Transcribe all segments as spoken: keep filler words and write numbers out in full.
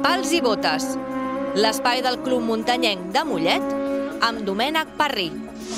Pals i botes, l'espai del Club Muntanyenc de Mollet amb Domènec Parrí.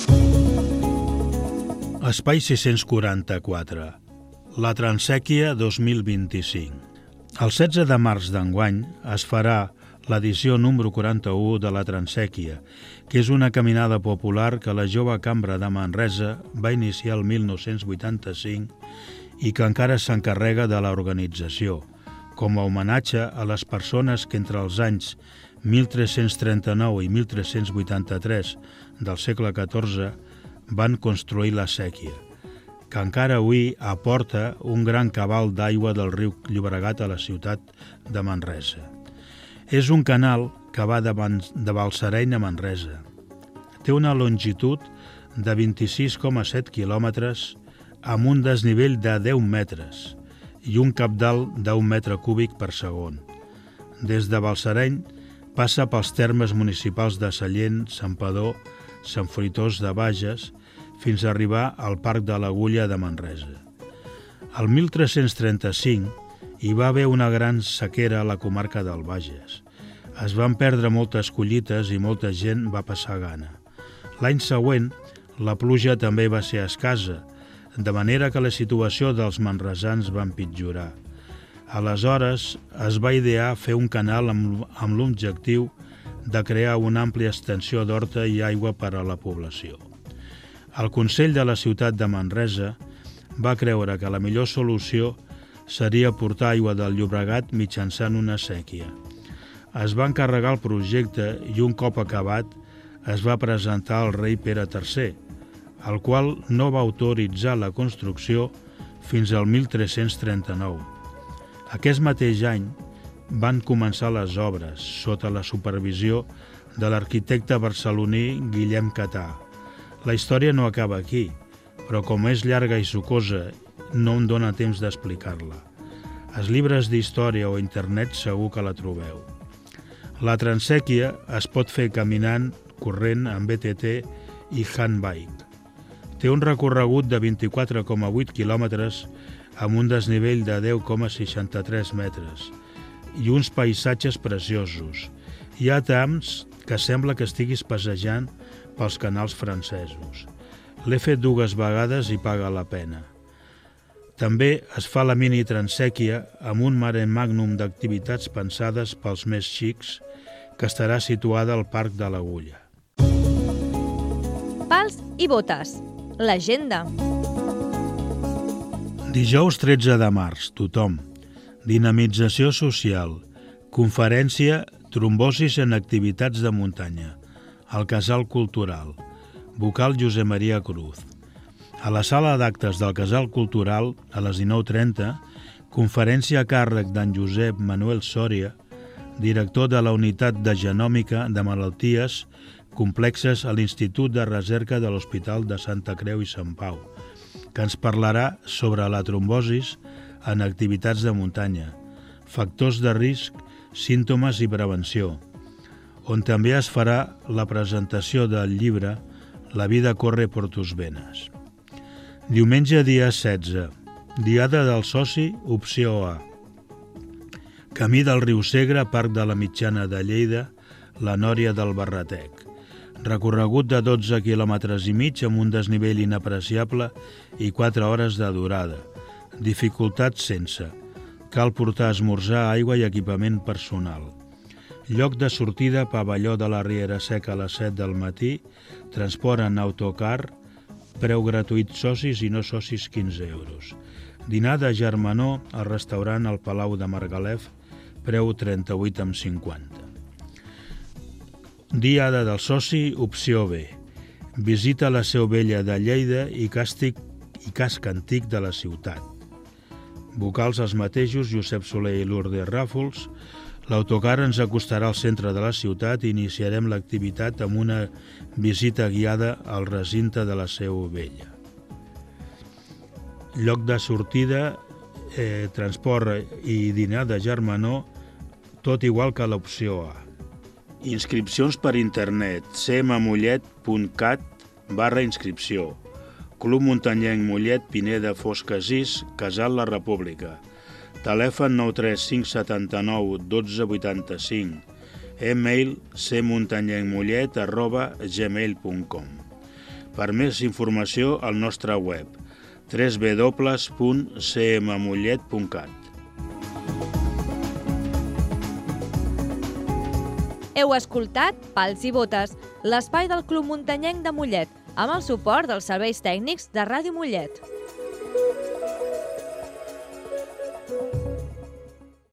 Espai sis-cents quaranta-quatre, la Transèquia dos mil vint-i-cinc. El setze de març d'enguany es farà l'edició número quaranta-u de la Transèquia, que és una caminada popular que la jove cambra de Manresa va iniciar el mil nou-cents vuitanta-cinc i que encara s'encarrega de l'organització, com a homenatge a les persones que entre els anys mil tres-cents trenta-nou i mil tres-cents vuitanta-tres del segle catorze van construir la sèquia, que encara avui aporta un gran cabal d'aigua del riu Llobregat a la ciutat de Manresa. És un canal que va de, de Balsareny a Manresa. Té una longitud de vint-i-sis coma set quilòmetres amb un desnivell de deu metres i un cabdal d'un metre cúbic per segon. Des de Balsareny passa pels termes municipals de Sallent, Santpedor, Sant Fruitós de Bages, fins a arribar al Parc de l'Agulla de Manresa. El mil tres-cents trenta-cinc hi va haver una gran sequera a la comarca del Bages. Es van perdre moltes collites i molta gent va passar gana. L'any següent, la pluja també va ser escassa, de manera que la situació dels manresans va empitjorar. Aleshores, es va idear fer un canal amb, amb l'objectiu de crear una àmplia extensió d'horta i aigua per a la població. El Consell de la ciutat de Manresa va creure que la millor solució seria portar aigua del Llobregat mitjançant una sèquia. Es va encarregar el projecte i un cop acabat es va presentar al rei Pere tercer, el qual no va autoritzar la construcció fins al mil tres-cents trenta-nou. Aquest mateix any van començar les obres sota la supervisió de l'arquitecte barceloní Guillem Catà. La història no acaba aquí, però com és llarga i sucosa, no em dóna temps d'explicar-la. Als llibres d'història o internet segur que la trobeu. La Transèquia es pot fer caminant, corrent, amb B T T i handbike. Té un recorregut de vint-i-quatre coma vuit quilòmetres amb un desnivell de deu coma seixanta-tres metres i uns paisatges preciosos. Hi ha trams que sembla que estiguis passejant pels canals francesos. L'he fet dues vegades i paga la pena. També es fa la mini Transèquia amb un mare magnum d'activitats pensades pels més xics que estarà situada al Parc de l'Agulla. Pals i botes, l'agenda. Dijous tretze de març, tothom. Dinamització social. Conferència Trombosis en activitats de muntanya. Al Casal Cultural. Vocal Josep Maria Cruz. A la sala d'actes del Casal Cultural, a les dinou trenta, conferència a càrrec d'en Josep Manuel Sòria, director de la Unitat de Genòmica de Malalties Complexes a l'Institut de Recerca de l'Hospital de Santa Creu i Sant Pau, que ens parlarà sobre la trombosis en activitats de muntanya, factors de risc, símptomes i prevenció, on també es farà la presentació del llibre La vida corre por tus venes. Diumenge dia setze, Diada del Soci, opció A. Camí del riu Segre, Parc de la Mitjana de Lleida, la Nòria del Barretec. Recorregut de dotze quilòmetres i mig amb un desnivell inapreciable i quatre hores de durada. Dificultat sense. Cal portar esmorzar, aigua i equipament personal. Lloc de sortida, pavelló de la Riera Seca a les set del matí, transport en autocar, preu gratuït socis i no socis quinze euros. Dinar de germanor al restaurant al Palau de Margalef, preu trenta-vuit coma cinquanta. Diada del Soci, opció B. Visita la Seu Vella de Lleida i càstic i casc antic de la ciutat. Vocals els mateixos, Josep Soler i Lourdes Ràfols. L'autocar ens acostarà al centre de la ciutat i iniciarem l'activitat amb una visita guiada al recinte de la Seu Vella. Lloc de sortida, eh, transport i dinar de germanor, tot igual que l'opció A. Inscripcions per internet, cmmollet punt cat barra inscripció. Club Muntanyenc Mollet, Pineda Foscasís, Casal La República. telèfon nou tres cinc set nou un dos vuit cinc, e-mail c muntanyenc arroba gmail punt com. Per més informació al nostre web w w w punt c m mollet punt cat. Heu escoltat Pals i Botes, l'espai del Club Muntanyenc de Mollet, amb el suport dels serveis tècnics de Ràdio Mollet.